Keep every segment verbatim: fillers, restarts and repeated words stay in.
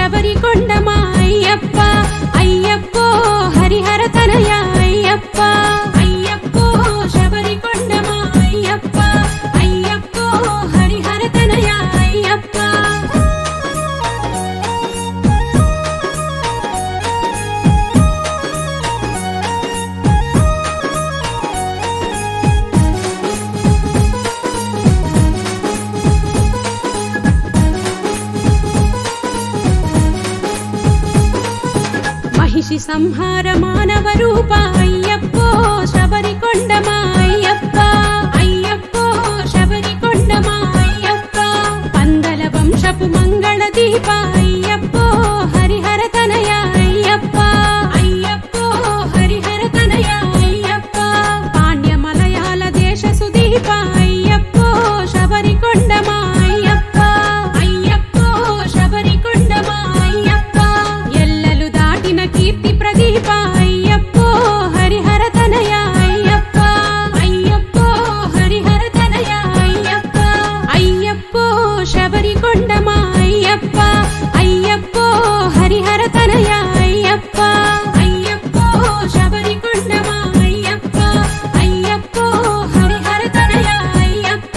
శబరికొండమా అయ్యప్ప అయ్యప్పో హరిహర తనయ అయ్యప్ప అయ్యప్పో శబరికొండమా అయ్యప్ప అయ్యప్పో హరిహర తనయ అయ్యప్ప మహిషి సంహార మానవ రూప అయ్యప్పో శబరికొండమా అయ్యప్ప అయ్యప్పో శబరికొండమా అయ్యప్ప పందల వంశపు మంగళ దీప అయ్యప్పో హరిహర తనయ అయ్యప్ప అయ్యప్పో హరిహర తనయ అయ్యప్ప పాండ్య మలయాళ దేశ సుదీప అయ్యప్పో శబరికొండమా అయ్యప్ప అయ్యప్పో శబరికొండమా అయ్యప్ప ఎల్లలు దాటిన కీర్తి ప్రదీప అయ్యప్పో హరిహర తనయ అయ్యప్ప అయ్యప్పో హరిహర తనయ అయ్యప్ప అయ్యప్పో శబరికొండమా అయ్యప్ప అయ్యప్పో హరిహర తనయ అయ్యప్ప అయ్యప్పో శబరికొండమా అయ్యప్ప అయ్యప్పో హరిహర తనయ అయ్యప్ప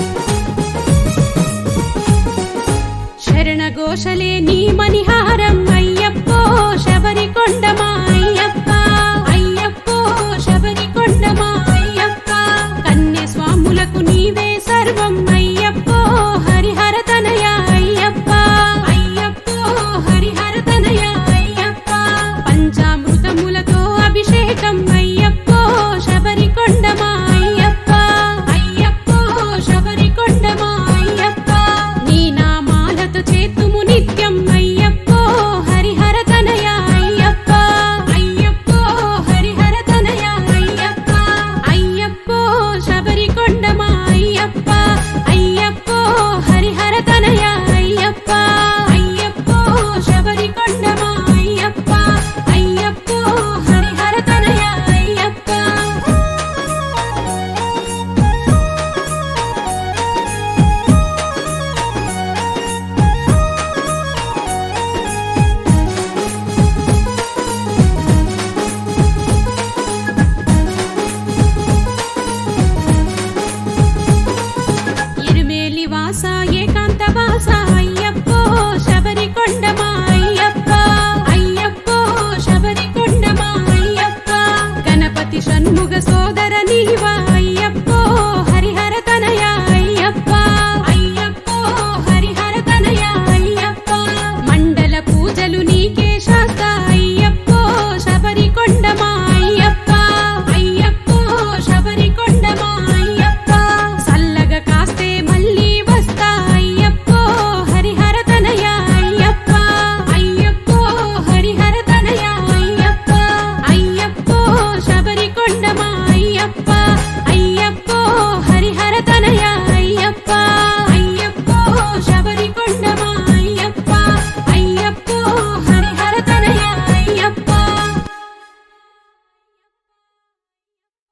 శరణ ఘోషలే నీ మణిహారం